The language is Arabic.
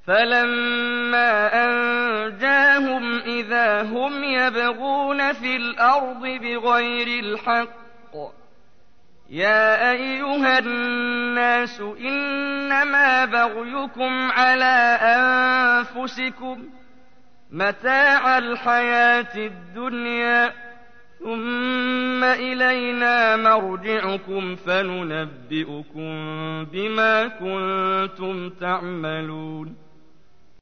فلما أنجاهم إذا هم يبغون في الأرض بغير الحق. يا أيها الناس إنما بغيكم على أنفسكم متاع الحياة الدنيا ثم إلينا مرجعكم فننبئكم بما كنتم تعملون.